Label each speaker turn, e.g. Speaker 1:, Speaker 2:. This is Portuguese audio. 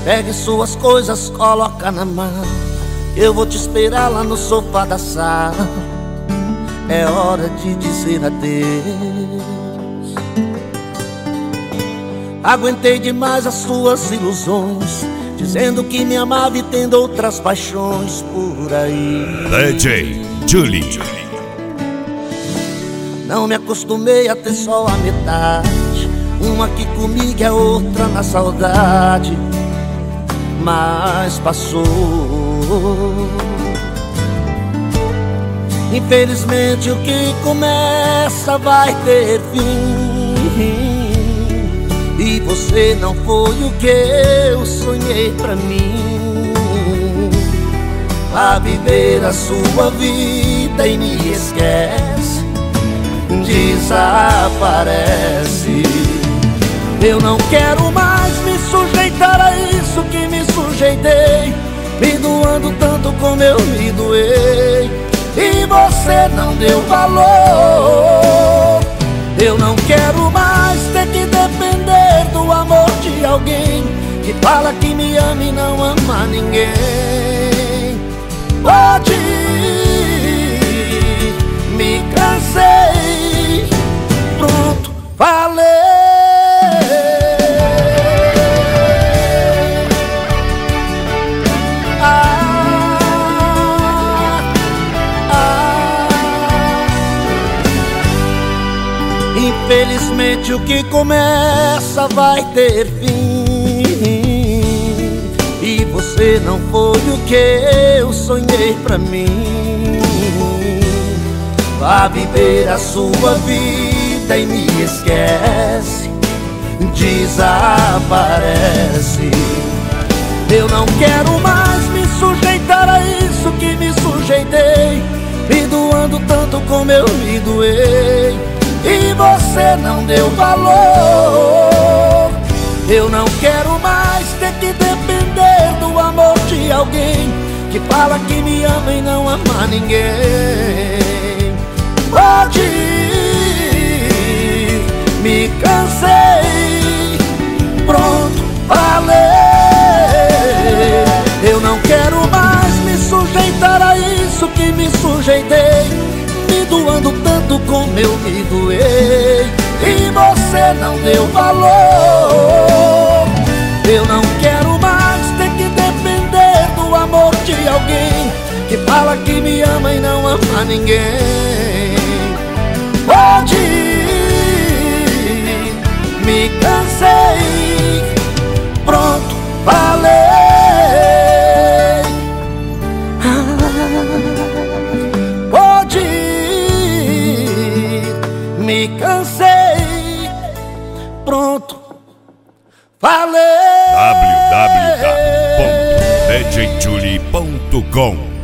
Speaker 1: Pegue suas coisas, coloca na mão. Eu vou te esperar lá no sofá da sala. É hora de dizer adeus. Aguentei demais as suas ilusões, dizendo que me amava e tendo outras paixões por aí.
Speaker 2: DJ Julie.
Speaker 1: Não me acostumei a ter só a metade, uma aqui comigo e a outra na saudade. Mas passou. Infelizmente o que começa vai ter fim, e você não foi o que eu sonhei pra mim. Vá viver a sua vida e me esquece, desaparece. Eu não quero mais me sujeitar a isso que me sujeitei, me doando tanto como eu me doei, e você não deu valor. Eu não quero mais ter que depender do amor de alguém que fala que me ama e não ama ninguém. Pode ir, me cansei, pronto, falei. Infelizmente o que começa vai ter fim, e você não foi o que eu sonhei pra mim. Vá viver a sua vida e me esquece, desaparece. Eu não quero mais me sujeitar a isso que me sujeitei, me doando tanto como eu me doei, e você não deu valor. Eu não quero mais ter que depender do amor de alguém que fala que me ama e não ama ninguém. Pode ir, me cansei, pronto, falei. Eu não quero mais me sujeitar a isso que me sujeitei, me doando tanto como eu me doei, e você não deu valor. Eu não quero mais ter que depender do amor de alguém que fala que me ama e não ama ninguém. Pode ir, me cansei, pronto, falei. Me cansei, pronto, falei.
Speaker 2: www.djjulie.com